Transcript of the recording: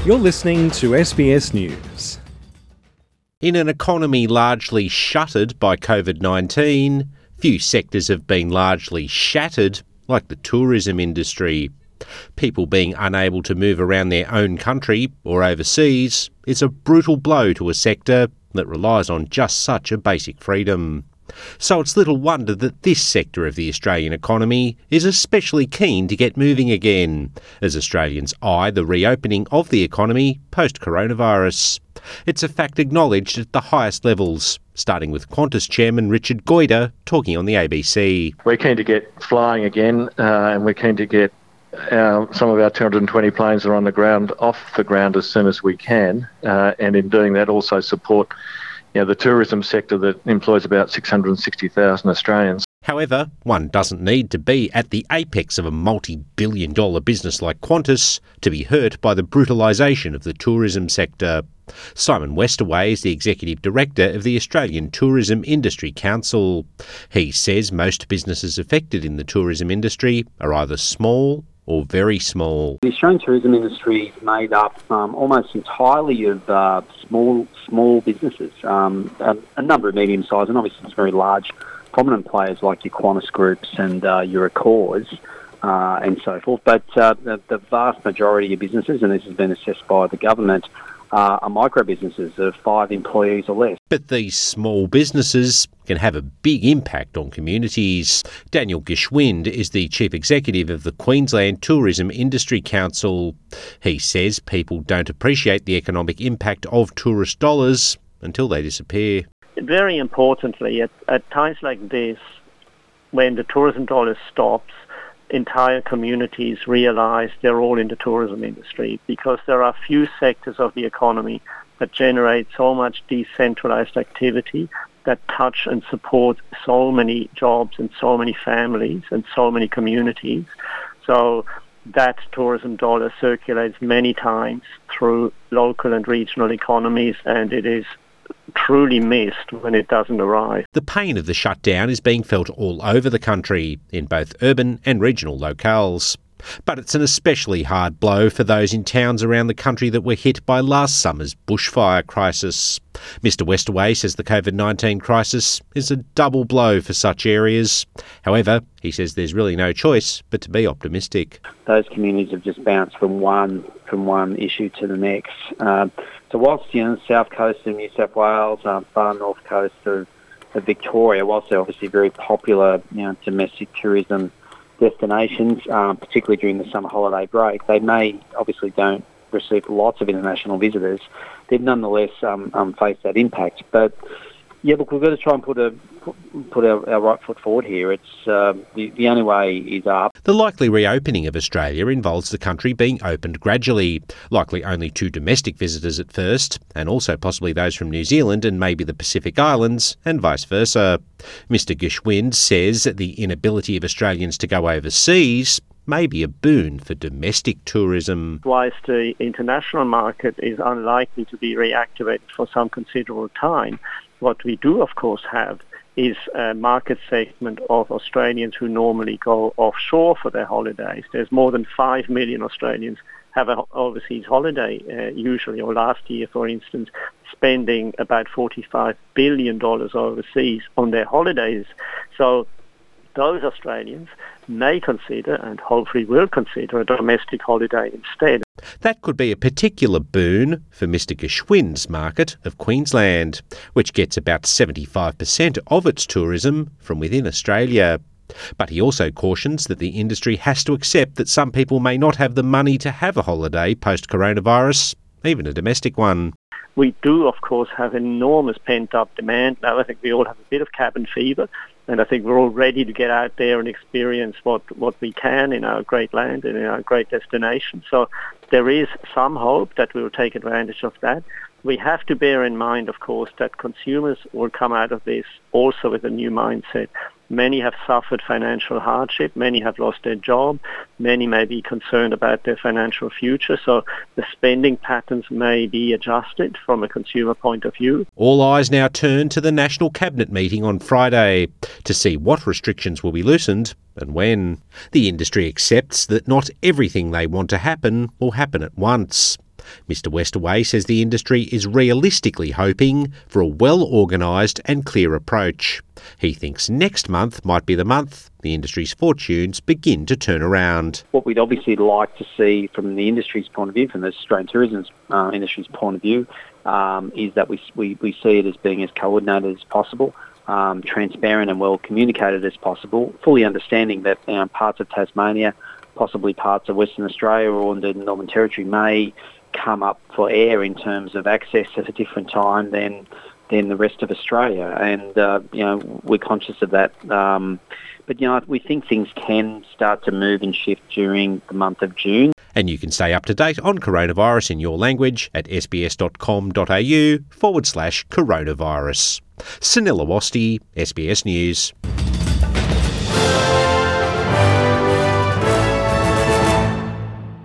You're listening to SBS News. In an economy largely shuttered by COVID-19, few sectors have been largely shattered, like the tourism industry. People being unable to move around their own country or overseas is a brutal blow to a sector that relies on just such a basic freedom. So it's little wonder that this sector of the Australian economy is especially keen to get moving again, as Australians eye the reopening of the economy post-coronavirus. It's a fact acknowledged at the highest levels, starting with Qantas chairman Richard Goyder talking on the ABC. We're keen to get flying again, and we're keen to get some of our 220 planes that are on the ground off the ground as soon as we can, and in doing that also support the tourism sector that employs about 660,000 Australians. However, one doesn't need to be at the apex of a multi-billion-dollar business like Qantas to be hurt by the brutalisation of the tourism sector. Simon Westaway is the Executive Director of the Australian Tourism Industry Council. He says most businesses affected in the tourism industry are either small or very small. The Australian tourism industry is made up almost entirely of small businesses, a number of medium-sized and obviously some very large prominent players like your Qantas groups and your Accors and so forth. But the vast majority of businesses, and this has been assessed by the government, are micro businesses of 5 employees or less. But these small businesses can have a big impact on communities. Daniel Geschwind is the Chief Executive of the Queensland Tourism Industry Council. He says people don't appreciate the economic impact of tourist dollars until they disappear. Very importantly, at times like this, when the tourism dollar stops, entire communities realise they're all in the tourism industry, because there are few sectors of the economy that generate so much decentralised activity that touch and support so many jobs and so many families and so many communities. So that tourism dollar circulates many times through local and regional economies, and it is truly missed when it doesn't arrive. The pain of the shutdown is being felt all over the country, in both urban and regional locales. But it's an especially hard blow for those in towns around the country that were hit by last summer's bushfire crisis. Mr Westaway says the COVID-19 crisis is a double blow for such areas. However, he says there's really no choice but to be optimistic. Those communities have just bounced from one issue to the next. So whilst the south coast of New South Wales, far north coast of Victoria, whilst they're obviously very popular domestic tourism destinations, particularly during the summer holiday break, they obviously don't receive lots of international visitors. They've nonetheless faced that impact. But yeah, look, we've got to try and put our right foot forward here. It's the only way is up. The likely reopening of Australia involves the country being opened gradually, likely only to domestic visitors at first, and also possibly those from New Zealand and maybe the Pacific Islands, and vice versa. Mr Geschwind says that the inability of Australians to go overseas may be a boon for domestic tourism. Whilst the international market is unlikely to be reactivated for some considerable time, what we do, of course, have is a market segment of Australians who normally go offshore for their holidays. There's more than 5 million Australians have an overseas holiday, usually, or last year, for instance, spending about $45 billion overseas on their holidays. So those Australians may consider, and hopefully will consider, a domestic holiday instead. That could be a particular boon for Mr Geschwind's market of Queensland, which gets about 75% of its tourism from within Australia. But he also cautions that the industry has to accept that some people may not have the money to have a holiday post-coronavirus, even a domestic one. We do, of course, have enormous pent-up demand. Now, I think we all have a bit of cabin fever, and I think we're all ready to get out there and experience what we can in our great land and in our great destination. So there is some hope that we will take advantage of that. We have to bear in mind, of course, that consumers will come out of this also with a new mindset. Many have suffered financial hardship. Many have lost their job. Many may be concerned about their financial future. So the spending patterns may be adjusted from a consumer point of view. All eyes now turn to the National Cabinet meeting on Friday to see what restrictions will be loosened and when. The industry accepts that not everything they want to happen will happen at once. Mr Westaway says the industry is realistically hoping for a well-organised and clear approach. He thinks next month might be the month the industry's fortunes begin to turn around. What we'd obviously like to see from the industry's point of view, from the Australian tourism industry's point of view, is that we see it as being as coordinated as possible, transparent and well communicated as possible, fully understanding that parts of Tasmania, possibly parts of Western Australia or the Northern Territory may come up for air in terms of access at a different time than the rest of Australia. And, we're conscious of that. But, we think things can start to move and shift during the month of June. And you can stay up to date on coronavirus in your language at sbs.com.au/coronavirus. Sunil Awasthi, SBS News.